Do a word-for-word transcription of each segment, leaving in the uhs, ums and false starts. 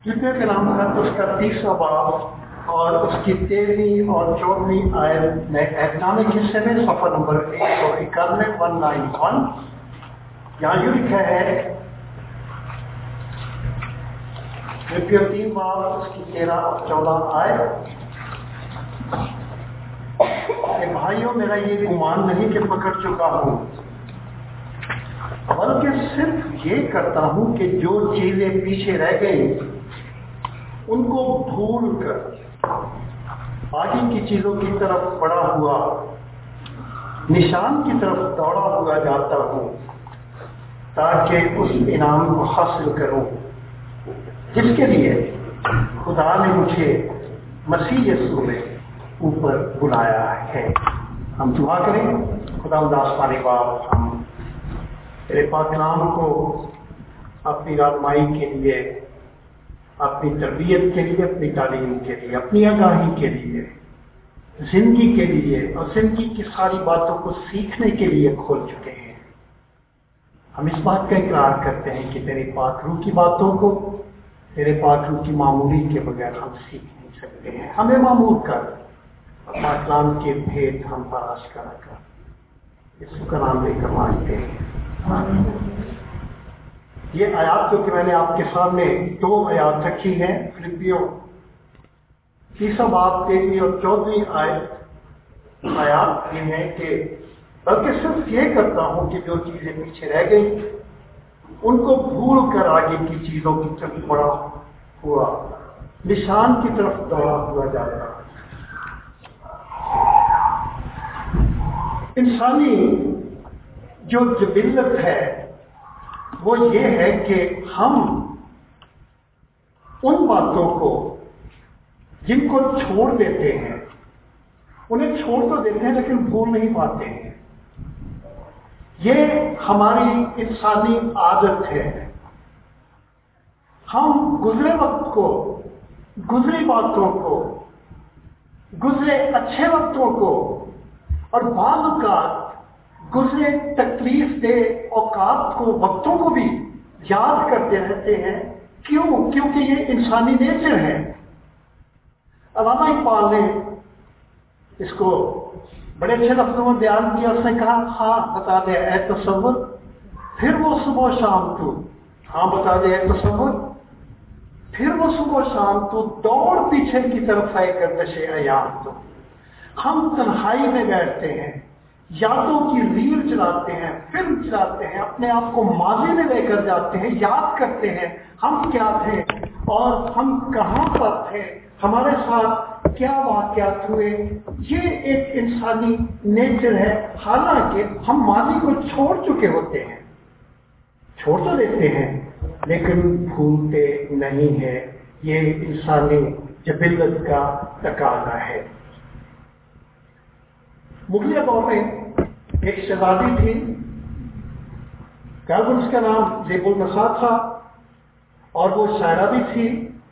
فلپیوں کے نام خط اس کا تیسرا باب اور اس کی تیرہویں اور چودہویں آیت میں اکنامک حصے میں صفحہ نمبر ایک سو اکانوے ون نائن ون یہاں یوں لکھا ہے فلپیوں تین باب اس کی تیرہ اور چودہ آیت کہ بھائیوں میرا یہ گمان نہیں کہ پکڑ چکا ہوں بلکہ صرف یہ کرتا ہوں کہ جو چیزیں پیچھے رہ گئی ان کو بھول کر آگے کی چیزوں کی طرف بڑھا ہوا نشان کی طرف دوڑا ہوا جاتا ہوں تاکہ اس انعام کو حاصل کروں جس کے لیے خدا نے مجھے مسیح یسوع میں اوپر بلایا ہے۔ ہم دعا کریں۔ خدا آسمانی باپ، ہم تیرے پاک کلام کو اپنی رہنمائی کے لیے، اپنی تربیت کے لیے، اپنی تعلیم کے لیے، اپنی آگاہی کے لیے، زندگی کے لیے اور زندگی کی ساری باتوں کو سیکھنے کے لیے کھول چکے ہیں۔ ہم اس بات کا اقرار کرتے ہیں کہ تیرے پاک روح کی باتوں کو تیرے پاک روح کی معمولی کے بغیر ہم سیکھ نہیں سکتے ہیں۔ ہمیں معمول کر اپنا کلام کے بھید ہم تلاش کرا کر اس کا نام لے کر مانگتے ہیں۔ یہ آیات جو کہ میں نے آپ کے سامنے دو آیات رکھی ہیں، فلپیوں تیسرا باب تیرہویں اور چودہویں آیت آیات یہ ہے کہ بلکہ صرف یہ کرتا ہوں کہ جو چیزیں پیچھے رہ گئی ان کو بھول کر آگے کی چیزوں کی طرف بڑا ہوا نشان کی طرف دوڑا ہوا جاتا ہے۔ انسانی جو جبلت ہے وہ یہ ہے کہ ہم ان باتوں کو جن کو چھوڑ دیتے ہیں، انہیں چھوڑ تو دیتے ہیں لیکن بھول نہیں پاتے ہیں۔ یہ ہماری انسانی عادت ہے۔ ہم گزرے وقت کو، گزری باتوں کو، گزرے اچھے وقتوں کو اور بعض اوقات گزرے تکلیف دہ اوقات کو، وقتوں کو بھی یاد کرتے رہتے ہیں۔ کیوں؟ کیونکہ یہ انسانی نیچر ہے۔ علامہ اقبال نے اس کو بڑے اچھے لفظوں میں بیان کیا۔ اس نے کہا، ہاں بتا دے اے تصور پھر وہ صبح و شام تو، ہاں بتا دے اے تصور پھر وہ صبح و شام تو، دوڑ پیچھے کی طرف ہے گردش ایام تو۔ ہم تنہائی میں بیٹھتے ہیں، یادوں کی ریل چلاتے ہیں، فلم چلاتے ہیں، اپنے آپ کو ماضی میں لے کر جاتے ہیں، یاد کرتے ہیں ہم کیا تھے اور ہم کہاں پر تھے، ہمارے ساتھ کیا واقعات ہوئے۔ یہ ایک انسانی نیچر ہے، حالانکہ ہم ماضی کو چھوڑ چکے ہوتے ہیں، چھوڑ تو دیتے ہیں لیکن بھولتے نہیں ہیں۔ یہ انسانی جبلت کا تقاضا ہے۔ مغلیہ دور میں ایک شہزادی تھی، غالباً اس کا نام زیب النساء تھا اور وہ شاعرہ بھی تھی۔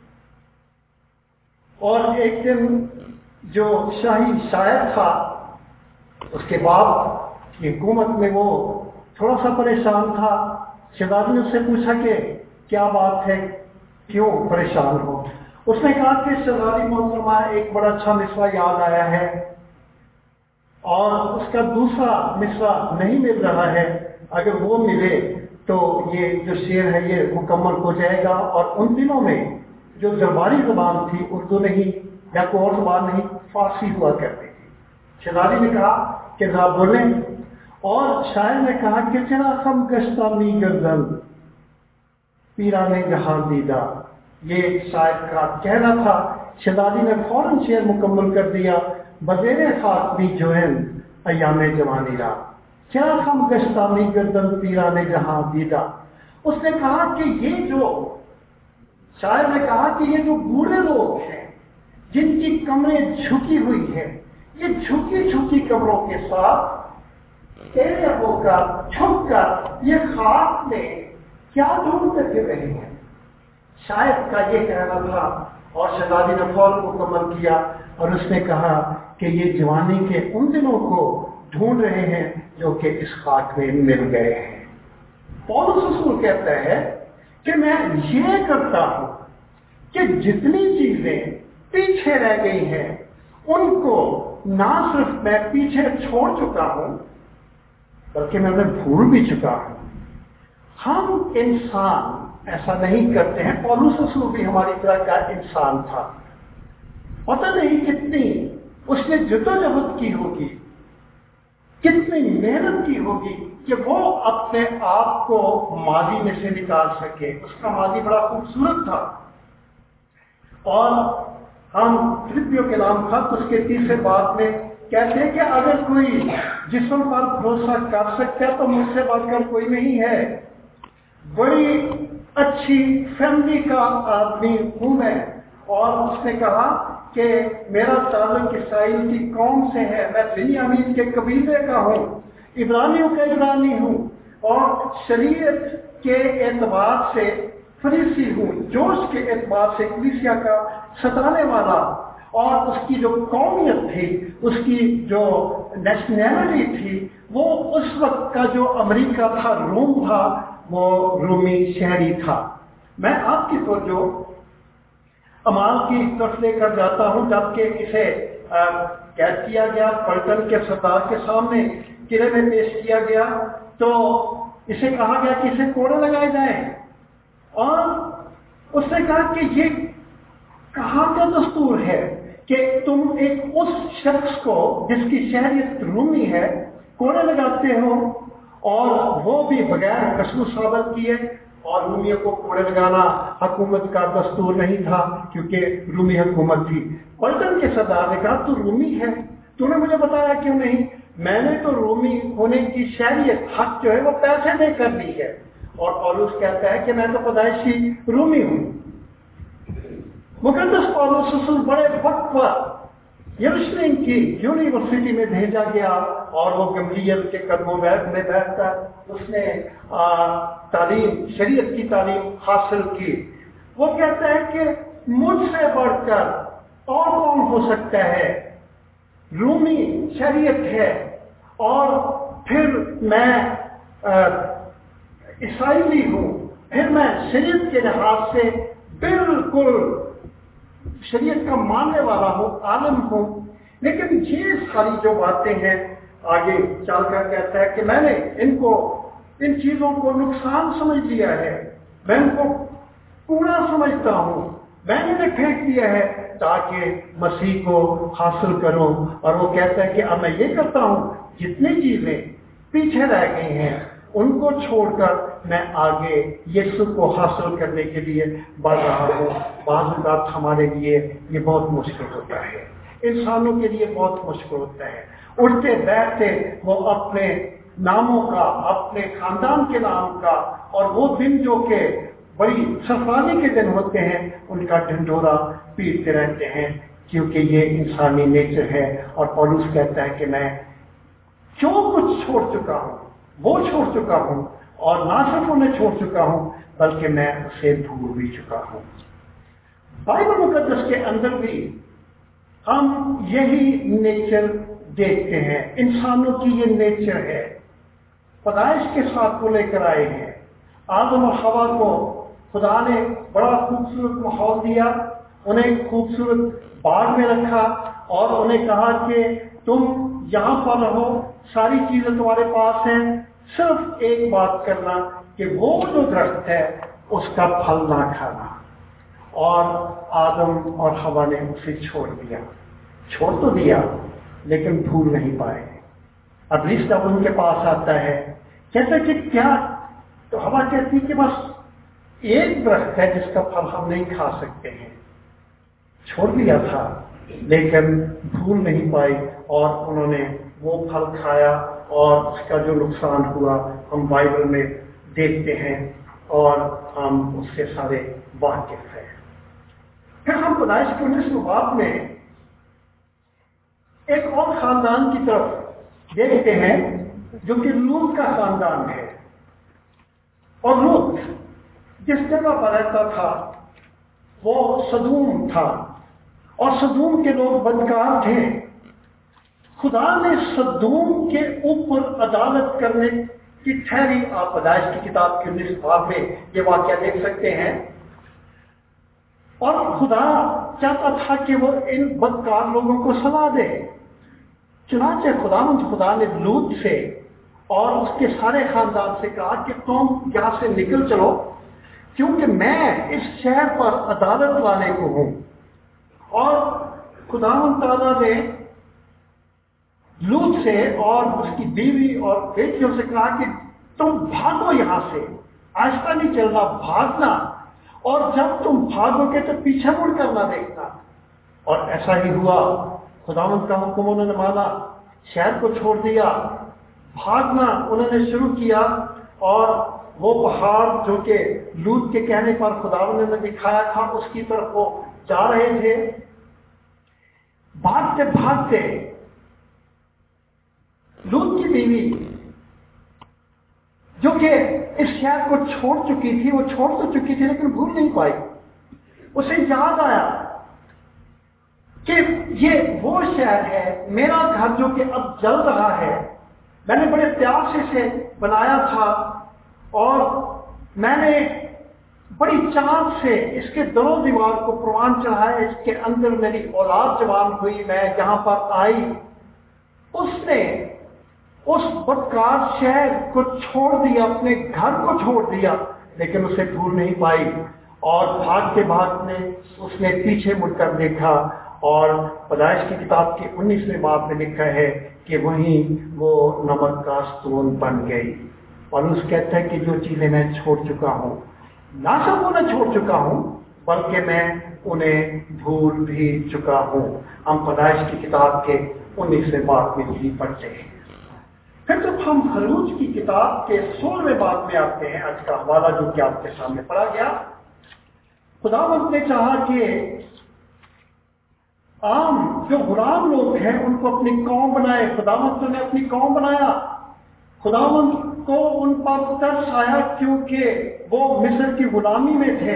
اور ایک دن جو شاہی شاعر تھا اس کے باپ کی حکومت میں وہ تھوڑا سا پریشان تھا۔ شہزادی نے اس سے پوچھا کہ کیا بات ہے، کیوں پریشان ہو؟ اس نے کہا کہ شہزادی محترمہ ایک بڑا اچھا مصرع یاد آیا ہے اور اس کا دوسرا مصرع نہیں مل رہا ہے، اگر وہ ملے تو یہ جو شعر ہے یہ مکمل ہو جائے گا۔ اور ان دنوں میں جو درباری زبان تھی اردو نہیں یا کوئی اور زبان نہیں، فارسی ہوا کرتی تھی۔ شہزادی نے کہا کہ ذرا بولیں، اور شاعر نے کہا کہ چرا خم گشتہ می گردن پیرانے جہاں دیدہ۔ یہ شاعر کا کہنا تھا۔ شہزادی نے فوراً شعر مکمل کر دیا، بزیر خاک بھی جوہن ایام جوانی را چرا خم گشتہ می گردن پیرانے جہاں دیدہ۔ اس نے کہا کہ یہ جو شاعر نے کہا کہ یہ جو بوڑھے لوگ ہیں جن کی کمریں جھکی ہوئی ہیں، یہ جھکی جھکی کمروں کے ساتھ تیرے ہو کر جھک کر یہ خاک میں کیا ڈھونڈتے پھر رہے ہیں۔ شاعر کا یہ کہنا تھا اور شہزادی نے فوراً مکمل کیا اور اس نے کہا کہ یہ جوانی کے ان دنوں کو ڈھونڈ رہے ہیں جو کہ اس خاک میں مل گئے ہیں۔ پولس رسول کہتا ہے کہ میں یہ کرتا ہوں کہ جتنی چیزیں پیچھے رہ گئی ہیں ان کو نہ صرف میں پیچھے چھوڑ چکا ہوں بلکہ میں انہیں بھول بھی چکا ہوں۔ ہم انسان ایسا نہیں کرتے ہیں۔ پولس رسول بھی ہماری طرح کا انسان تھا۔ پتہ نہیں کتنی اس نے جدوجہد کی ہوگی، کتنی محنت کی ہوگی کہ وہ اپنے آپ کو ماضی میں سے نکال سکے۔ اس کا ماضی بڑا خوبصورت تھا، اور ہم فلپیوں کے نام خط اس کے تیسرے باب میں کہتے ہیں کہ اگر کوئی جسم پر بھروسہ کر سکتا ہے تو مجھ سے بڑھ کر کوئی نہیں ہے۔ بڑی اچھی فیملی کا آدمی ہوں میں، اور اس نے کہا کہ میرا تعلق اسرائیل کی قوم سے ہے، میں بنیامین کے قبیلے کا ہوں، عبرانیوں کا عبرانی ہوں، اور شریعت کے اعتبار سے فریسی ہوں، جوش کے اعتبار سے کلیسیا کا ستانے والا، اور اس کی جو قومیت تھی، اس کی جو نیشنلٹی تھی، وہ اس وقت کا جو امریکہ تھا، روم تھا، وہ رومی شہری تھا۔ میں آپ کی توجہ امال کی طرف لے کر جاتا ہوں، جبکہ اسے قید کیا گیا، پلٹن کے سردار کے سامنے قلعے میں پیش کیا گیا، تو اسے کہا گیا کہ اسے کوڑے لگائے جائیں، اور اس نے کہا کہ یہ کہاں کا دستور ہے کہ تم ایک اس شخص کو جس کی شہریت رومی ہے کوڑے لگاتے ہو، اور وہ بھی بغیر قسم ثابت کیے۔ اور رومیوں کو کوڑے لگانا حکومت کا دستور نہیں تھا، کیونکہ رومی حکومت تھی۔ پلٹن کے سردار نے کہا تو رومی ہے، تو نے مجھے بتایا کیوں نہیں؟ میں نے تو رومی ہونے کی شہریت حق جو ہے وہ پیسے دے کر لی ہے۔ اور پولس کہتا ہے کہ میں تو پیدائشی رومی ہوں۔ مقدس پولس رسول بڑے وقت پر یروشلم کی یونیورسٹی میں بھیجا گیا، اور وہ گملیل کے قدموں میں بیٹھ کر اس نے تعلیم، شریعت کی تعلیم حاصل کی۔ وہ کہتا ہے کہ مجھ سے بڑھ کر اور کون ہو سکتا ہے؟ رومی شریعت ہے، اور پھر میں عیسائی ہوں، پھر میں شریعت کے لحاظ سے بالکل شریعت کا ماننے والا ہوں، عالم ہوں۔ لیکن یہ ساری جو باتیں ہیں آگے چل کر کہتا ہے کہ میں نے ان کو ان چیزوں کو نقصان سمجھ لیا ہے، میں ان کو کوڑا سمجھتا ہوں، میں نے انہیں پھینک دیا ہے تاکہ مسیح کو حاصل کروں۔ اور وہ کہتا ہے کہ اب میں یہ کرتا ہوں، جتنی چیزیں پیچھے رہ گئی ہیں ان کو چھوڑ کر میں آگے یسوع کو حاصل کرنے کے لیے بڑھ رہا ہوں۔ بعض اوقات ہمارے لیے یہ بہت مشکل ہوتا ہے، انسانوں کے لیے بہت مشکل ہوتا ہے۔ اٹھتے بیٹھتے وہ اپنے ناموں کا، اپنے خاندان کے نام کا، اور وہ دن جو کہ بڑی سرفرازی کے دن ہوتے ہیں ان کا ڈھنڈورا پیٹتے رہتے ہیں، کیونکہ یہ انسانی نیچر ہے۔ اور پولس کہتا ہے کہ میں جو کچھ چھوڑ چکا ہوں وہ چھوڑ چکا ہوں، اور نہ صرف انہیں چھوڑ چکا ہوں بلکہ میں اسے بھول بھی چکا ہوں۔ بائبل مقدس کے اندر بھی ہم یہی نیچر دیکھتے ہیں، انسانوں کی یہ نیچر ہے۔ پیدائش کے ساتھ کو لے کر آئے ہیں، آدم اور حوا کو خدا نے بڑا خوبصورت ماحول دیا، انہیں خوبصورت باغ میں رکھا، اور انہیں کہا کہ تم یہاں پر رہو، ساری چیزیں تمہارے پاس ہیں، صرف ایک بات کرنا کہ وہ جو درخت ہے اس کا پھل نہ کھانا۔ اور آدم اور حوا نے اسے چھوڑ دیا، چھوڑ تو دیا لیکن بھول نہیں پائے۔ ابلیس جب ان کے پاس آتا ہے کہتا ہے کہ کیا، تو حوا کہتی کہ بس ایک درخت ہے جس کا پھل ہم نہیں کھا سکتے ہیں۔ چھوڑ دیا تھا لیکن بھول نہیں پائی، اور انہوں نے وہ پھل کھایا، اور اس کا جو نقصان ہوا ہم بائبل میں دیکھتے ہیں، اور ہم اس سے سارے واقف ہیں۔ پھر ہم پیدائش کے انیسویں باب میں ایک اور خاندان کی طرف دیکھتے ہیں جو کہ لوط کا خاندان ہے۔ اور لوط جس جگہ پر رہتا تھا وہ سدوم تھا، اور سدوم کے لوگ بدکار تھے۔ خدا نے سدوم کے اوپر عدالت کرنے کی ٹھہری۔ آپ پیدائش کی کتاب کے انیس باب میں یہ واقعہ دیکھ سکتے ہیں اور خدا چاہتا تھا کہ وہ ان بدکار لوگوں کو سزا دے۔ چنانچہ خداوند خدا نے لوط سے اور اس کے سارے خاندان سے کہا کہ تم یہاں سے نکل چلو، کیونکہ میں اس شہر پر عدالت لانے کو ہوں۔ اور خداوند تعالیٰ نے لوط سے اور اس کی بیوی اور بیٹیوں سے کہا کہ تم بھاگو یہاں سے، آہستہ نہیں چلنا، بھاگنا، اور جب تم بھاگو گے تو پیچھے مڑ کر نہ دیکھنا۔ اور ایسا ہی ہوا، خداوند کا حکم انہوں نے مانا، شہر کو چھوڑ دیا، بھاگنا انہوں نے شروع کیا، اور وہ پہاڑ جو کہ لوط کے کہنے پر خداوند نے دکھایا تھا اس کی طرف وہ جا رہے تھے۔ بھاگتے بھاگتے لوط کی بیوی جو کہ اس شہر کو چھوڑ چکی تھی، وہ چھوڑ تو چکی تھی لیکن بھول نہیں پائی۔ اسے یاد آیا کہ یہ وہ شہر ہے، میرا گھر جو کہ اب جل رہا ہے، میں نے بڑے پیار سے اسے بنایا تھا، اور میں نے بڑی چاند سے اس کے در و دیوار کو پروان چڑھایا، اس کے اندر میری اولاد جوان ہوئی، میں یہاں پر آئی۔ اس نے اس بدکار شہر کو چھوڑ دیا، اپنے گھر کو چھوڑ دیا، لیکن اسے بھول نہیں پائی، اور بھاگتے بھاگتے اس نے پیچھے مڑ کر دیکھا، اور پیدائش کی کتاب کے انیسویں باب میں لکھا ہے کہ وہیں وہ نمک کا ستون بن گئی۔ اور اس کہتا ہے کہ جو چیزیں میں چھوڑ چکا ہوں، نہ صرف انہیں چھوڑ چکا ہوں بلکہ میں انہیں بھول بھی چکا ہوں۔ ہم پیدائش کی کتاب کے انیسویں باب میں بھی پڑھتے ہیں۔ پھر جب ہم خروج کی کتاب کے سولہویں باب میں آتے ہیں، آج کا حوالہ جو کہ آپ کے سامنے پڑھا گیا، خداوند نے چاہا کہ عام جو غلام لوگ ہیں ان کو اپنی قوم بنائے۔ خداوند نے اپنی قوم بنایا۔ خداوند کو ان پر ترس آیا کیونکہ وہ مصر کی غلامی میں تھے،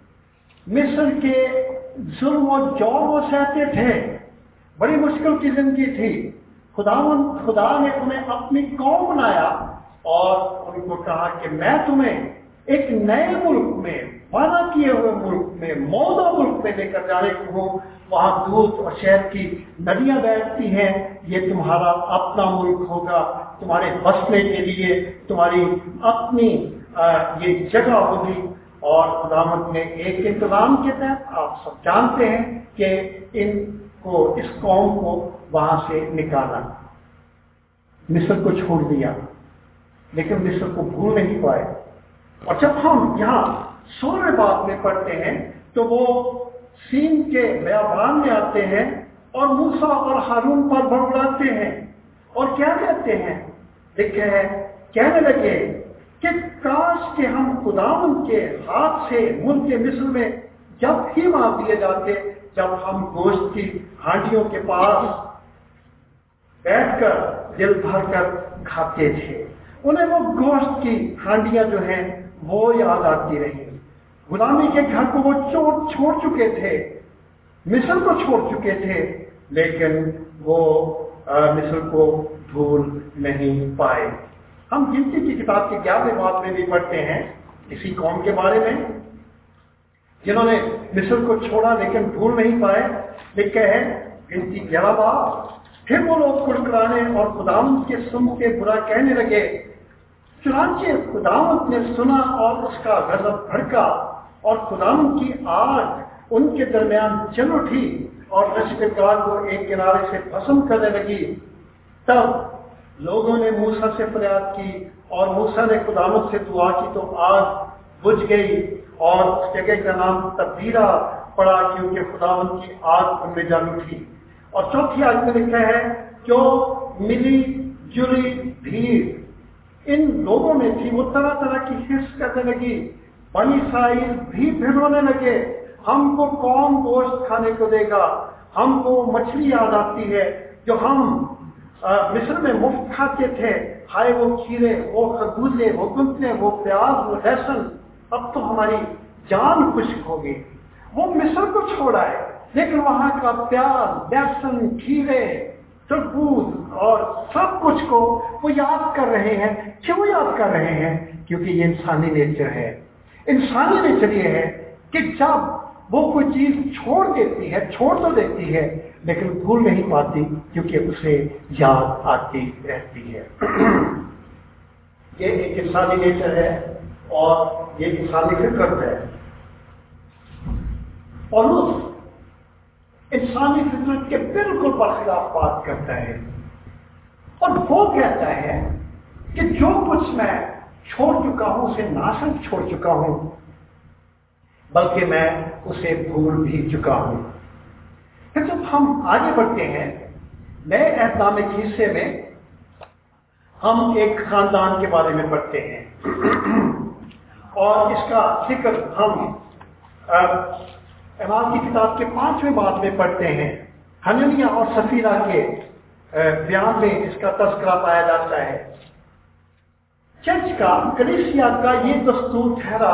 مصر کے ظلم و جور وہ سہتے تھے، بڑی مشکل کی زندگی تھی۔ خداوند خدا نے انہیں اپنی قوم بنایا اور ان کو کہا کہ میں تمہیں ایک نئے ملک میں، وعدہ کیے ہوئے ملک میں، موضوع ملک میں لے کر جانے کو ہوں، وہاں دودھ اور شہد کی ندیاں بہتی ہیں، یہ تمہارا اپنا ملک ہوگا، تمہارے بسنے کے لیے تمہاری اپنی یہ جگہ ہوگی۔ اور خداوند نے ایک انتظام کے تحت، آپ سب جانتے ہیں کہ ان کو، اس قوم کو وہاں سے نکالا، مصر کو چھوڑ دیا، لیکن مصر کو بھول نہیں پائے۔ اور جب ہم یہاں سولہویں باب میں پڑھتے ہیں تو وہ سین کے بیابان میں آتے ہیں اور موسیٰ اور ہارون پر بڑبڑاتے ہیں، اور کیا کہتے ہیں؟ لکھا ہے، کہنے لگے کہ کاش کہ ہم خداوند کے ہاتھ سے ملک مصر میں جب ہی مار دیے جاتے، جب ہم گوشت کی ہانڈیوں کے پاس بیٹھ کر دل بھر کر کھاتے تھے۔ انہیں وہ گوشت کی ہانڈیاں جو ہیں وہ یاد آتی رہی۔ غلامی کے گھر کو وہ چھوڑ چھوڑ چکے تھے، مصر کو چھوڑ چکے تھے، لیکن وہ مصر کو بھول نہیں پائے۔ ہم گنتی کی کتاب کے گیارہویں باب میں بھی پڑھتے ہیں اسی قوم کے بارے میں جنہوں نے مصر کو چھوڑا لیکن بھول نہیں پائے۔ لکھا ہے گنتی گیارہ باب، پھر وہ لوگ کڑکڑانے اور خداوند کے سن کے برا کہنے لگے۔ چنانچہ خداوند نے سنا اور اس کا غضب بھڑکا، اور خداوند کی آگ ان کے درمیان جل اٹھی اور لشکرگاہ کو ایک کنارے سے بھسم کرنے لگی۔ تب لوگوں نے موسیٰ سے فریاد کی اور موسیٰ نے خداوند سے دعا کی تو آگ بجھ گئی، اور اس جگہ کا نام تبیرہ پڑا کیونکہ خداوند کی آگ ان میں جل اٹھی۔ اور چوتھی آیت میں لکھا ہے جو ملی جلی بھیڑ ان لوگوں میں تھی وہ طرح طرح کی حس کرنے لگی۔ بنی اسرائیل بھی پھر رونے لگے، ہم کو کون گوشت کھانے کو دے گا؟ ہم کو مچھلی یاد آتی ہے جو ہم مصر میں مفت کھاتے تھے، ہائے وہ کھیرے، وہ خربوزے، وہ گندے، وہ پیاز، وہ لہسن، اب تو ہماری جان خشک ہوگی۔ وہ مصر کو چھوڑا ہے لیکن وہاں کا پیاز، لہسن، کھیرے، تربوز اور سب کچھ کو وہ یاد کر رہے ہیں۔ کیوں یاد کر رہے ہیں؟ کیونکہ یہ انسانی نیچر ہے۔ انسانی نیچر یہ ہے کہ جب وہ کوئی چیز چھوڑ دیتی ہے، چھوڑ تو دیتی ہے لیکن بھول نہیں پاتی کیونکہ اسے یاد آتی رہتی ہے۔ یہ ایک انسانی نیچر ہے اور یہ انسانی فطرت ہے۔ پولس انسانی فطرت کے بالکل برخلاف بات کرتا ہے اور وہ کہتا ہے کہ جو کچھ میں چھوڑ چکا ہوں اسے نہ صرف چھوڑ چکا ہوں بلکہ میں اسے بھول بھی چکا ہوں۔ پھر جب ہم آگے بڑھتے ہیں نئے عہد نامے کے حصے میں ہم ایک خاندان کے بارے میں پڑھتے ہیں اور اس کا ذکر ہم اعمال کی کتاب کے پانچویں باب میں پڑھتے ہیں۔ حنانیہ اور سفیرہ کے بیان میں اس کا تذکرہ پایا جاتا ہے۔ چرچ کا، کلیسیا کا یہ دستور ٹھہرا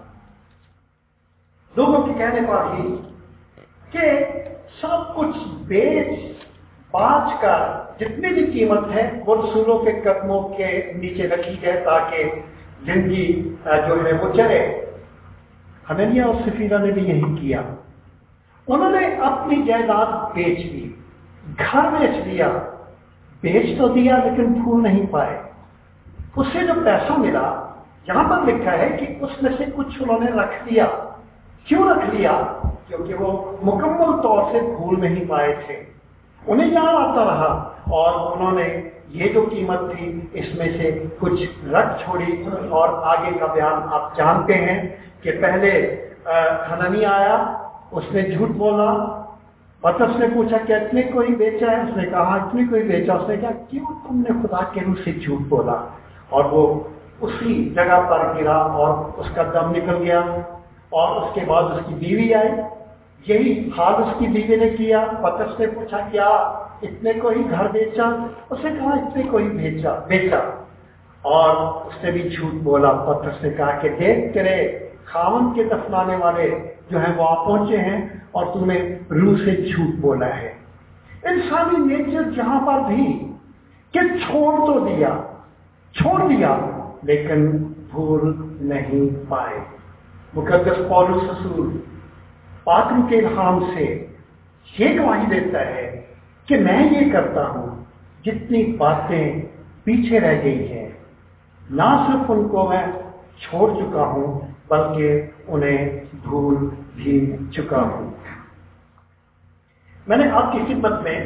لوگوں کے کہنے پر ہی کہ سب کچھ بیچ باچ کا جتنی بھی قیمت ہے وہ رسولوں کے قدموں کے نیچے رکھی جائے تاکہ زندگی جو ہے وہ چلے۔ حنانیہ اور سفیرہ نے بھی یہی کیا۔ انہوں نے اپنی جائیداد بیچ دی، گھر بیچ دیا، بیچ تو دیا لیکن بھول نہیں پائے۔ اس سے جو پیسہ ملا یہاں پر لکھا ہے کہ اس میں سے کچھ انہوں نے رکھ دیا۔ کیوں رکھ لیا؟ کیونکہ وہ مکمل طور سے بھول نہیں پائے تھے، انہیں یاد آتا رہا اور انہوں نے یہ جو قیمت تھی اس میں سے کچھ رکھ چھوڑی۔ اور آگے کا بیان آپ جانتے ہیں کہ پہلے حنانیہ آیا، اس نے جھوٹ بولا، پترس نے پوچھا کہ اتنے کوئی بیچا ہے؟ اس نے کہا اتنے کوئی بیچا۔ اس نے کہا کیوں تم نے خدا کے روح سے جھوٹ بولا؟ اور وہ اسی جگہ پر گرا اور اس کا دم نکل گیا۔ اور اس کے بعد اس کی بیوی آئی، یہی حال اس کی بیوی نے کیا۔ پترس نے پوچھا کیا اتنے کو ہی گھر بیچا؟ اس نے کہا اتنے کو ہی بیچا بیچا اور اس نے بھی جھوٹ بولا۔ پترس نے کہا کہ دیکھ تیرے خاوند کے دفنانے والے جو ہیں وہ آ پہنچے ہیں اور تم نے روح سے جھوٹ بولا ہے۔ انسانی نیچر جہاں پر بھی کہ چھوڑ تو دیا، چھوڑ دیا لیکن بھول نہیں پائے۔ مقدس پولس رسول پاک روح کے الہام سے یہ گواہی دیتا ہے کہ میں یہ کرتا ہوں، جتنی باتیں پیچھے رہ گئی ہیں نہ صرف ان کو میں چھوڑ چکا ہوں بلکہ انہیں بھول بھی چکا ہوں۔ میں نے آپ کی خدمت میں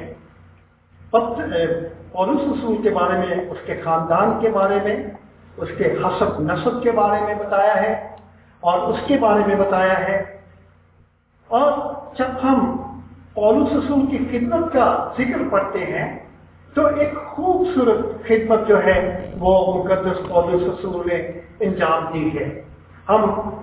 پولس رسول کے بارے میں، اس کے خاندان کے بارے میں، اس کے حسب نسب کے بارے میں بتایا ہے اور اس کے بارے میں بتایا ہے۔ اور جب ہم پولس رسول کی خدمت کا ذکر پڑھتے ہیں تو ایک خوبصورت خدمت جو ہے وہ مقدس پولس رسول نے انجام دی ہے۔ ہم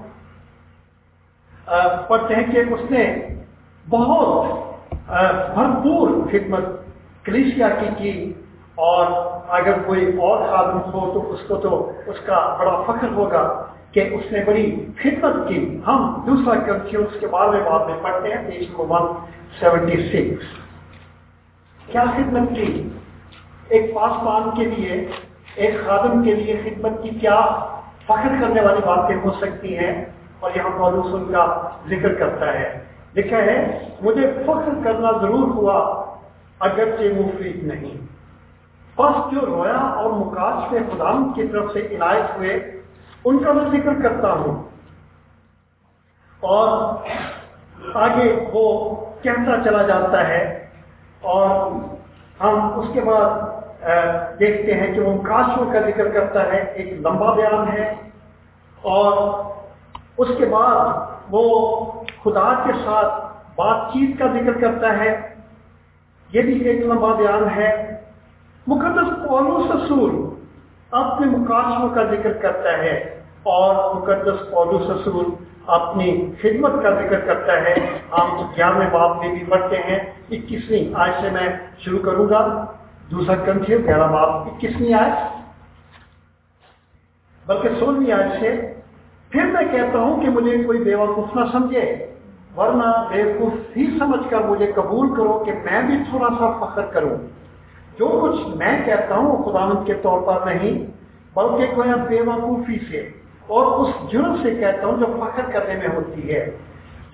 پڑھتے ہیں کہ اس نے بہت بھرپور خدمت کلیسیا کی کی اور اگر کوئی اور خادم ہو تو اس کو تو اس کا بڑا فخر ہوگا کہ اس نے بڑی خدمت کی۔ ہم دوسرا کرنتھیوس کے بارے میں بعد میں پڑھتے ہیں، پیج نمبر ایک سو چھہتر۔ کیا خدمت کی؟ ایک پاسبان کے لیے، ایک خادم کے لیے خدمت کی کیا فخر کرنے والی باتیں ہو سکتی ہیں، اور یہاں پولس ان کا ذکر کرتا ہے۔ لکھا ہے مجھے فخر کرنا ضرور ہوا اگرچہ مفید نہیں، بس جو رویا اور مکاشفے خداوند کی طرف سے عنایت ہوئے ان کا میں ذکر کرتا ہوں۔ اور آگے وہ کہتا چلا جاتا ہے اور ہم اس کے بعد دیکھتے ہیں کہ وہ مکاشفوں کا ذکر کرتا ہے، ایک لمبا بیان ہے، اور اس کے بعد وہ خدا کے ساتھ بات چیت کا ذکر کرتا ہے، یہ بھی ایک لمبا بیان ہے۔ مقدس پولس رسول اپنے مکاشفوں کا ذکر کرتا ہے اور مقدس پولس رسول اپنی خدمت کا ذکر کرتا ہے۔ ہم گیارہویں باب میں بھی پڑھتے ہیں، اکیسویں آیت سے میں شروع کروں گا۔ دوسرا کرنتھیوں گیارہ باب اکیسویں آیت بلکہ سولہویں آیت سے، پھر میں کہتا ہوں کہ مجھے کوئی بیوقوف نہ سمجھے، ورنہ بیوقوف ہی سمجھ کر مجھے قبول کرو کہ میں بھی تھوڑا سا فخر کروں۔ جو کچھ میں کہتا ہوں خداوند کے طور پر نہیں بلکہ کوئی بے وقوفی سے اور اس جرم سے کہتا ہوں جو فخر کرنے میں ہوتی ہے۔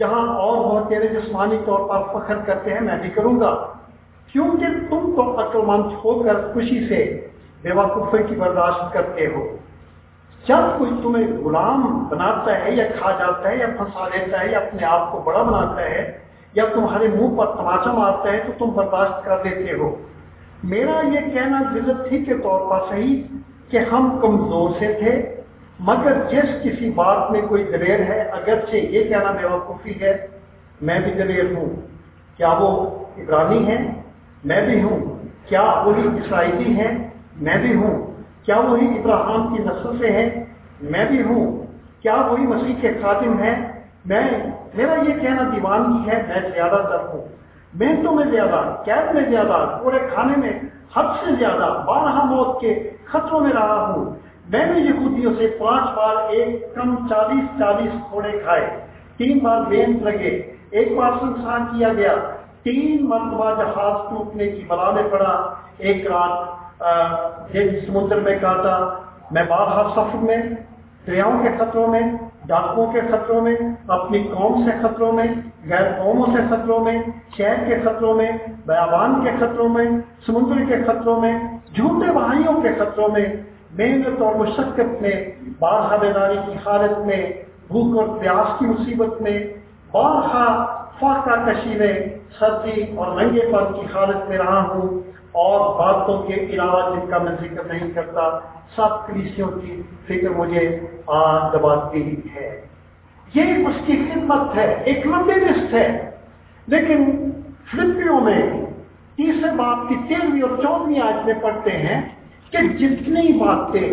جہاں اور وہ تیرے جسمانی طور پر فخر کرتے ہیں میں بھی کروں گا، کیونکہ تم تو عقل مند ہو کر خوشی سے بیوقوفی کی برداشت کرتے ہو۔ جب کوئی تمہیں غلام بناتا ہے یا کھا جاتا ہے یا پھنسا لیتا ہے یا اپنے آپ کو بڑا بناتا ہے یا تمہارے منہ پر تماچا مارتا ہے تو تم برداشت کر لیتے ہو۔ میرا یہ کہنا ذلت ہی کے طور پر صحیح کہ ہم کمزور سے تھے، مگر جس کسی بات میں کوئی دلیر ہے، اگرچہ یہ کہنا بیوقوفی ہے، میں بھی دلیر ہوں۔ کیا وہ عبرانی ہے؟ میں بھی ہوں۔ کیا وہی اسرائیلی ہے؟ میں بھی ہوں۔ کیا وہی ابراہیم کی نسل سے ہے؟ میں بھی ہوں۔ کیا وہی مسیح کے خادم ہے؟ میں میرا یہ کہنا دیوانگی ہے، میں زیادہ تر ہوں۔ محنتوں میں زیادہ، قید میں زیادہ، کوڑے کھانے میں حد سے زیادہ، بارہا موت کے خطروں میں رہا ہوں۔ میں نے یہودیوں سے پانچ بار ایک کم چالیس چالیس کوڑے کھائے، تین بار بینت لگے، ایک بار سنسار کیا گیا، تین مرتبہ جہاز ٹوٹنے کی بلا میں پڑا، ایک رات سمندر میں کاٹا۔ میں بارہا سفر میں، دریاؤں کے خطروں میں، ڈاکوؤں کے خطروں میں، اپنی قوم سے خطروں میں، غیر قوموں سے خطروں میں، شہر کے خطروں میں، بیابان کے خطروں میں، سمندر کے خطروں میں، جھوٹے بھائیوں کے خطروں میں، محنت اور مشقت میں، بارہا بیداری کی حالت میں، بھوک اور پیاس کی مصیبت میں، بارہا فاقہ کشی میں، سردی اور ننگے پن کی حالت میں رہا ہوں، اور باتوں کے علاوہ جن کا میں ذکر نہیں کرتا، سب کلیسیوں کی فکر مجھے آگ دباتی ہے۔ یہ اس کی خدمت ہے، ایک لمبی لسٹ ہے، لیکن فلپیوں میں تیسرے باب کی تیرہویں اور چودہویں آیت میں پڑھتے ہیں کہ جتنی باتیں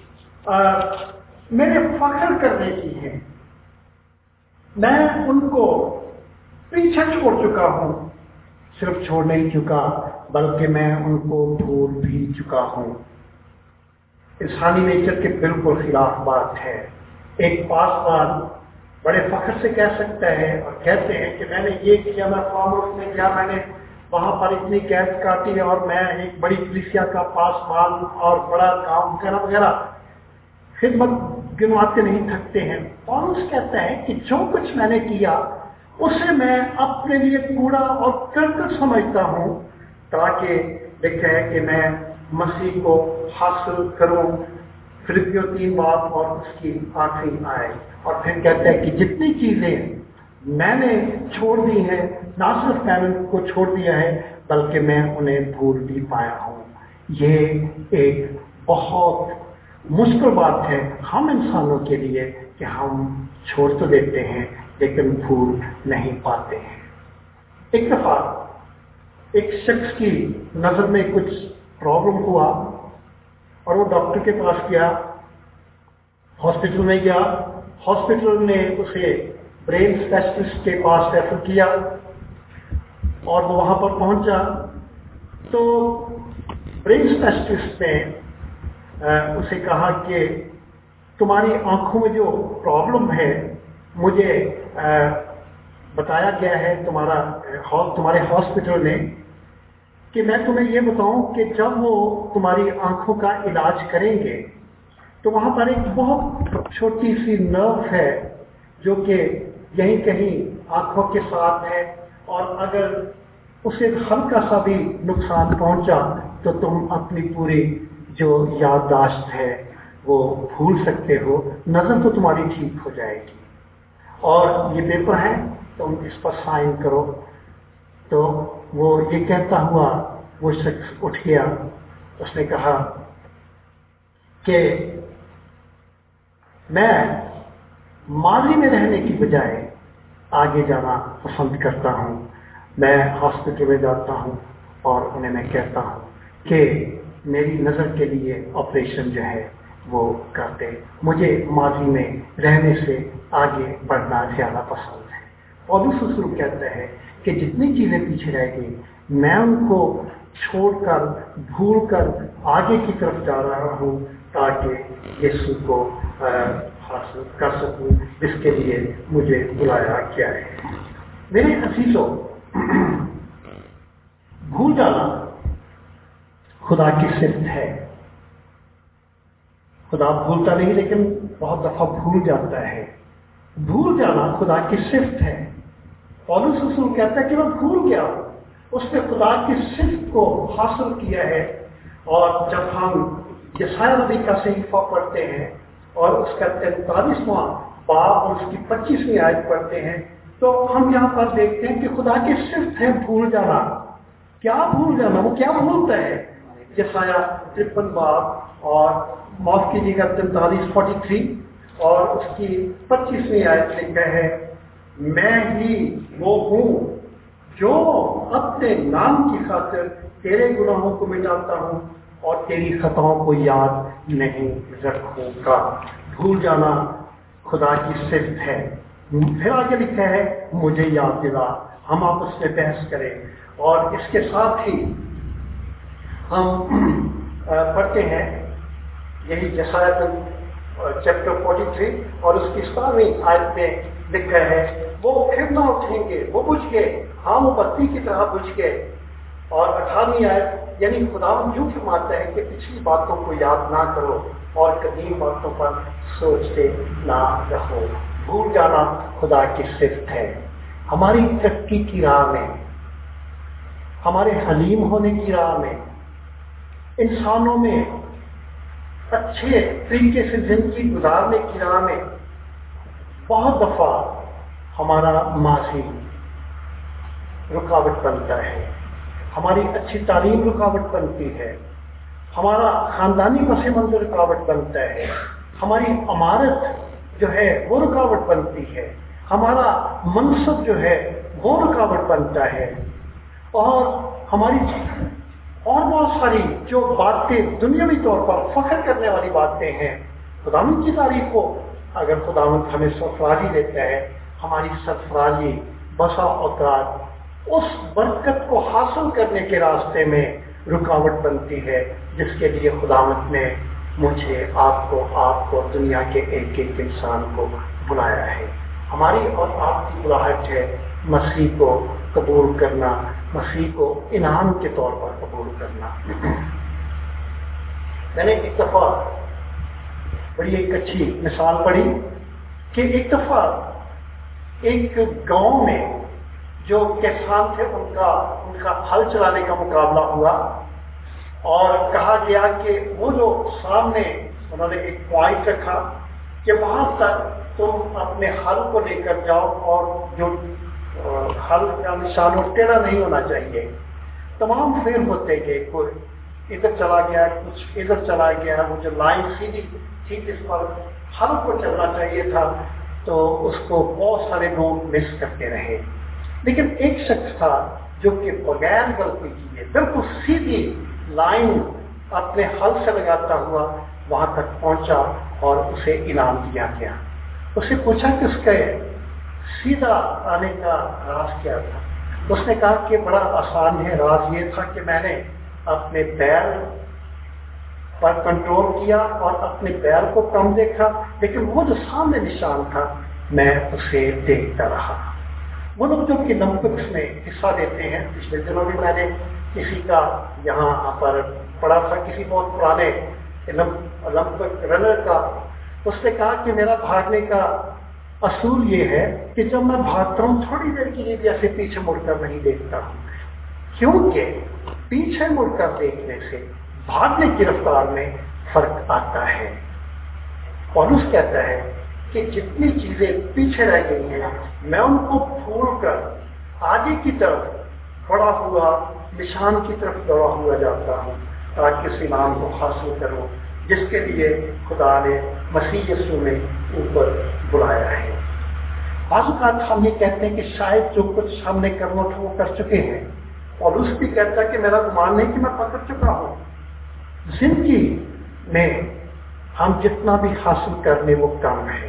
میرے فخر کرنے کی ہیں میں ان کو پیچھے چھوڑ چکا ہوں، صرف چھوڑ نہیں چکا بلکہ میں ان کو بھول بھی چکا ہوں۔ انسانی نیچر کے بالکل خلاف بات ہے۔ ایک پاسبان بڑے فخر سے کہہ سکتا ہے اور کہتے ہیں کہ میں نے یہ کیا، میں فارمرس میں کیا، میں نے وہاں پر اتنی قید کاٹی اور میں ایک بڑی کلیسیا کا پاسبان اور بڑا کام وغیرہ وغیرہ، خدمت گنواتے نہیں تھکتے ہیں۔ پولس کہتا ہے کہ جو کچھ میں نے کیا اسے میں اپنے لیے کوڑا اور کرکٹ سمجھتا ہوں، تاکہ لکھا ہے کہ میں مسیح کو حاصل کروں۔ فلپیوں تین باب اور اس کی آخری آئے، اور پھر کہتا ہے کہ جتنی چیزیں میں نے چھوڑ دی ہیں، نہ صرف میں نے ان کو چھوڑ دیا ہے بلکہ میں انہیں بھول بھی پایا ہوں۔ یہ ایک بہت مشکل بات ہے ہم انسانوں کے لیے کہ ہم چھوڑ تو دیتے ہیں لیکن بھول نہیں پاتے ہیں۔ ایک دفعہ ایک شخص کی نظر میں کچھ پرابلم ہوا اور وہ ڈاکٹر کے پاس گیا، ہاسپٹل میں گیا، ہاسپٹل نے اسے برین اسپیشلسٹ کے پاس ریفر کیا اور وہ وہاں پر پہنچا تو برین اسپیشلسٹ نے اسے کہا کہ تمہاری آنکھوں میں جو پرابلم ہے مجھے بتایا گیا ہے تمہارا تمہارے ہاسپٹل نے کہ میں تمہیں یہ بتاؤں کہ جب وہ تمہاری آنکھوں کا علاج کریں گے تو وہاں پر ایک بہت چھوٹی سی نرو ہے جو کہ یہیں کہیں آنکھوں کے ساتھ ہے، اور اگر اسے ہلکا سا بھی نقصان پہنچا تو تم اپنی پوری جو یادداشت ہے وہ بھول سکتے ہو، نظر تو تمہاری ٹھیک ہو جائے گی، اور یہ پیپر ہے تم اس پر سائن کرو۔ تو وہ یہ کہتا ہوا وہ شخص اٹھ گیا، اس نے کہا کہ میں ماضی میں رہنے کی بجائے آگے جانا پسند کرتا ہوں۔ میں ہاسپٹل میں جاتا ہوں اور انہیں میں کہتا ہوں کہ میری نظر کے لیے آپریشن جو ہے وہ کرتے، مجھے ماضی میں رہنے سے آگے بڑھنا زیادہ پسند ہے۔ پولس رسول کہتا ہے کہ جتنی چیزیں پیچھے رہ گئی میں ان کو چھوڑ کر بھول کر آگے کی طرف جا رہا ہوں تاکہ یسوع کو حاصل کر سکوں جس کے لیے مجھے بلایا گیا ہے۔ میرے عزیزوں، بھول جانا خدا کی صفت ہے۔ خدا بھولتا نہیں لیکن بہت دفعہ بھول جاتا ہے۔ بھول جانا خدا کی صفت ہے۔ पौलुस रसूल कहता है कि मैं भूल गया हूँ, उसने खुदा की सिफ्त को हासिल किया है। और जब हम यशायाह नबी का सहीफा पढ़ते हैं और उसका तैंतालीसवां बाब और उसकी पच्चीसवीं आयत पढ़ते हैं, तो हम यहाँ पर देखते हैं कि खुदा की सिफ्त है भूल जाना। क्या भूल जाना? वो क्या भूलता है? यशायाह तिरपन बाब और माफ कीजिएगा तैंतालीस फोर्टी थ्री और उसकी पच्चीसवीं आयत लिखा है, मैं ही वो हूँ जो अपने नाम की खातिर तेरे गुनाहों को मिटाता हूँ और तेरी खताओं को याद नहीं रखूंगा। भूल जाना खुदा की सिफ्त है। फिर आगे लिखा है, मुझे याद दिला। हम आपस में बहस करें और इसके साथ ही हम पढ़ते हैं यही यशायाह चैप्टर तैंतालीस और उसकी सतारहवीं आयत में लिखा है, वो फिर ना उठेंगे, वो बुझ गए, हाँ वो बत्ती की तरह बुझ गए। और अठारहवीं आयत यानी खुदा यूं फरमाता है कि पिछली बातों को याद ना करो और कदीम बातों पर सोचते ना रहो। भूल जाना खुदा की सिफ्त है। हमारी तरक्की की राह में, हमारे हलीम होने की राह में, इंसानों में अच्छे तरीके से जिंदगी गुजारने की राह में बहुत दफा हमारा माजी रुकावट बनता है, हमारी अच्छी तालीम रुकावट बनती है, हमारा खानदानी पस मंजर रुकावट बनता है, हमारी अमारत जो है वो रुकावट बनती है, हमारा मनसब जो है वो रुकावट बनता है और हमारी और बहुत सारी जो बातें दुनियावी तौर पर फख्र करने वाली बातें हैं, खुदावंद की तारीफ को अगर खुदावंद हमें सरफराजी देता है, हमारी सरफराजी बसा औकात उस बरकत को हासिल करने के रास्ते में रुकावट बनती है जिसके लिए खुदावंद ने मुझे, आपको, आपको, दुनिया के एक एक इंसान को बुलाया है। हमारी और आपकी बुलाहट है मसीह को कबूल करना, मसीह को इनाम के तौर पर कबूल करना। मैंने एक दफा बड़ी एक अच्छी मिसाल पढ़ी कि एक दफा एक गांव में जो किसान थे उनका उनका हल चलाने का मुकाबला हुआ और कहा गया कि वो जो सामने उन्होंने एक पॉइंट रखा कि वहां तक तुम अपने हल को लेकर जाओ और जो हल का निशान टेढ़ा नहीं होना चाहिए। तमाम फेल होते गए, कोई इधर चला गया, कुछ इधर चला गया, वो जो लाइन सीधी थी जिस पर हल को चलना चाहिए था तो उसको बहुत सारे लोग मिस करते रहे। लेकिन एक शख्स था जो कि बगैर गलती किए बिल्कुल सीधी लाइन अपने हल से लगाता हुआ वहां तक पहुंचा और उसे इनाम दिया गया। उसे पूछा कि उसके सीधा आने का राज क्या था। उसने कहा कि बड़ा आसान है, राज ये था कि मैंने अपने पैर पर कंट्रोल किया और अपने पैर को कम देखा, लेकिन वो जो सामने निशान था मैं उसे देखता रहा। वो लोग जो कि ओलंपिक्स में हिस्सा लेते हैं, पिछले दिनों भी मैंने किसी का यहाँ पर पढ़ा था, किसी बहुत पुराने ओलंपिक रनर का, उसने कहा कि मेरा भागने का असूल ये है कि जब मैं भागता हूँ थोड़ी देर के लिए भी ऐसे पीछे मुड़कर नहीं देखता हूँ, क्योंकि पीछे मुड़कर देखने से भागने की रफ्तार में फर्क आता है। पौलुस कहता है कि जितनी चीजें पीछे रह गई हैं मैं उनको भूलकर आगे की तरफ बढ़ा हुआ निशान की तरफ दौड़ा हुआ जाता हूँ ताकि उस इनाम को हासिल करूँ जिसके लिए खुदा ने मसीह यीशु में ऊपर बुलाया है। बाज़ हम ये कहते हैं कि शायद जो कुछ हमने करना था वो कर चुके हैं, और उस भी कहता है कि मेरा गुमान नहीं कि मैं पकड़ चुका हूँ। जिंदगी में हम जितना भी हासिल कर ले वो कम है।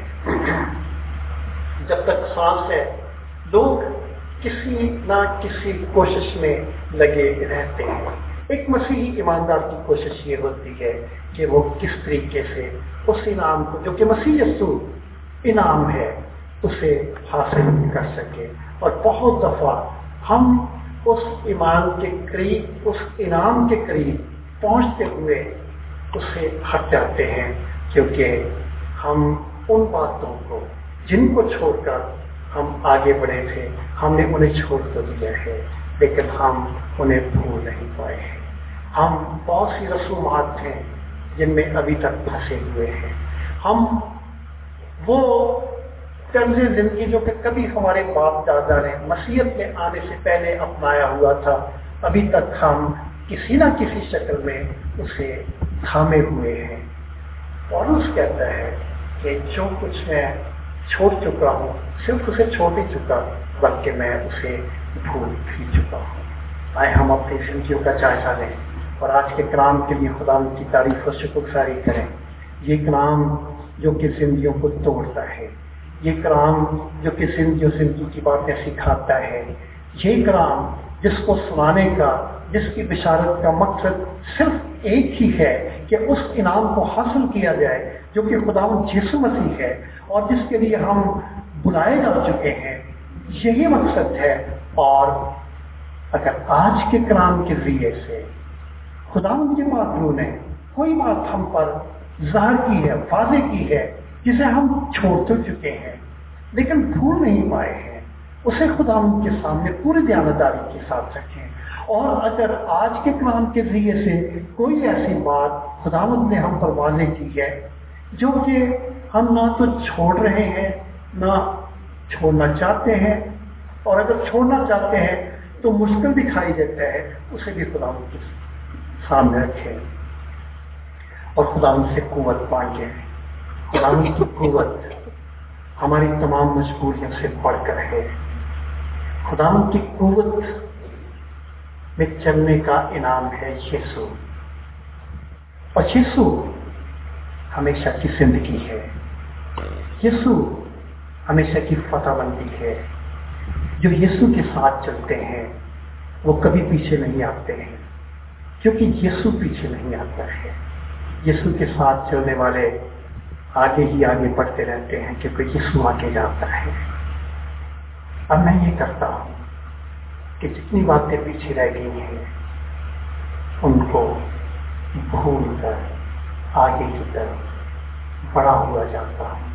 जब तक सांस है लोग किसी ना किसी कोशिश में लगे रहते हैं। एक मसीही ईमानदार की कोशिश ये होती है कि वो किस तरीके से उस इनाम को जो कि मसीह यीशु इनाम है उसे हासिल कर सके। और बहुत दफा हम उस ईमान के करीब, उस इनाम के करीब पहुंचते हुए उससे हट जाते हैं, क्योंकि हम उन बातों को जिनको छोड़कर ہم آگے بڑھے تھے، ہم نے انہیں چھوڑ تو دیا ہے لیکن ہم انہیں بھول نہیں پائے ہیں۔ ہم بہت سی رسومات ہیں جن میں ابھی تک پھنسے ہوئے ہیں۔ ہم وہ طرز زندگی جو کہ کبھی ہمارے باپ دادا نے مسیحیت میں آنے سے پہلے اپنایا ہوا تھا، ابھی تک ہم کسی نہ کسی شکل میں اسے تھامے ہوئے ہیں۔ پولس کہتا ہے کہ جو کچھ میں چھوڑ چکا ہوں صرف اسے چھوڑ ہی چکا بلکہ میں اسے بھول بھی چکا ہوں۔ آئے ہم اپنی زندگیوں کا جائزہ لیں اور آج کے کلام کے لیے خدا ان کی تعریف و شکر گزاری کریں۔ یہ کلام جو کہ زندگیوں کو توڑتا ہے، یہ کلام جو کہ زندگی و زندگی کی باتیں سکھاتا ہے، یہ کلام جس کو سنانے کا، جس کی بشارت کا مقصد صرف ایک ہی ہے کہ اس انعام کو حاصل کیا جائے جو کہ خداوند یسوع مسیح ہے اور جس کے لیے ہم بلائے جا چکے ہیں، یہی مقصد ہے۔ اور اگر آج کے کلام کے ذریعے سے خداوند کے پاک نے کوئی بات ہم پر ظاہر کی ہے، واضح کی ہے، جسے ہم چھوڑ تو چکے ہیں لیکن بھول نہیں پائے ہیں، اسے خداوند کے سامنے پوری دیانتداری کے ساتھ رکھیں۔ اور اگر آج کے کلام کے ذریعے سے کوئی ایسی بات خداوند نے ہم پر واضح کی ہے جو کہ ہم نہ تو چھوڑ رہے ہیں نہ چھوڑنا چاہتے ہیں، اور اگر چھوڑنا چاہتے ہیں تو مشکل دکھائی دیتا ہے، اسے بھی خداوند کے سامنے رکھیں اور خداوند سے قوت مانگیں۔ خداوند کی قوت ہماری تمام مجبوریوں سے بڑھ کر ہے۔ خداوند کی قوت میں چلنے کا انعام ہے یسوع، اور یسوع ہمیشہ کی زندگی ہے، یسوع ہمیشہ کی فتح بندی ہے۔ جو یسوع کے ساتھ چلتے ہیں وہ کبھی پیچھے نہیں آتے ہیں، کیونکہ یسوع پیچھے نہیں آتا ہے۔ یسوع کے ساتھ چلنے والے آگے ہی آگے بڑھتے رہتے ہیں کیونکہ یسوع آگے جاتا ہے۔ اب میں یہ کرتا ہوں کہ جتنی باتیں پیچھے رہ گئی ہیں ان کو بھول کر آگے کی طرف بڑا ہوا جاتا ہوں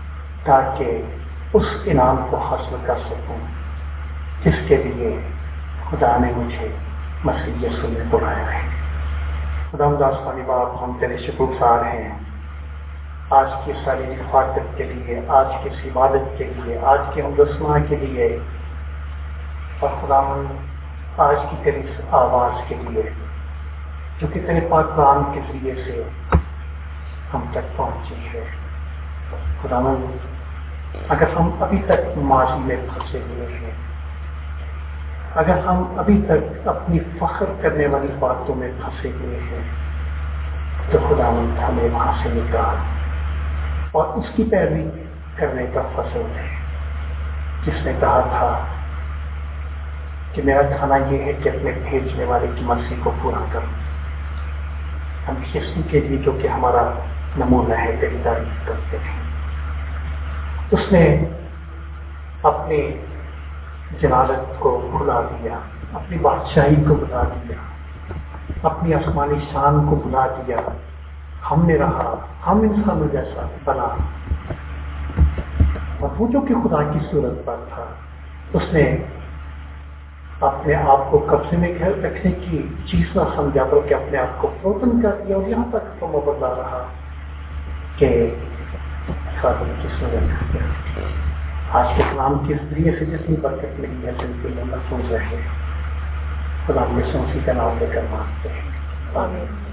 تاکہ اس انعام کو حاصل کر سکوں جس کے لیے خدا نے مجھے مسیح یسوع میں بلایا ہے۔ خدا آسمانی باپ، ہم تیرے شکر گزار ہیں آج کی ساری حفاظت کے لیے، آج کی اس عبادت کے لیے، آج کی ہمدسمہ کے لیے، اور خدا آج کی تیری آواز کے لیے جو کہ تیرے پاک کلام کے ذریعے سے ہم تک پہنچی ہے۔ خدا اگر ہم ابھی تک ماضی میں پھنسے ہوئے ہیں، اگر ہم ابھی تک اپنی فخر کرنے والی باتوں میں پھنسے ہوئے ہیں تو خدا ہمیں وہاں سے نکال اور اس کی پیروی کرنے کا فضل ہے جس نے کہا تھا کہ میرا کھانا یہ ہے کہ اپنے بھیجنے والے کی مرضی کو پورا کروں۔ ہم کسی کے لیے جو کہ ہمارا نمونہ ہے تیری تعریف کرتے ہیں۔ اس نے اپنی جلالت کو بھلا دیا، اپنی بادشاہی کو بھلا دیا، اپنی آسمانی شان کو بھلا دیا۔ ہم نے رہا، ہم انسانوں جیسا بنا، اور وہ جو کہ خدا کی صورت پر تھا اس نے اپنے آپ کو قبضے میں رکھنے کی چیز نہ سمجھا بلکہ اپنے آپ کو فروتن کر دیا، اور یہاں تک تو مبادلہ رہا کہ خادم کی صورت۔ آج کے کلام کے ذریعے سے جتنی برکت ملی ہے زندگی میں محفوظ رہے۔ خدا ہمیں سوچی کا نام لے کر مانگتے ہیں، آمین۔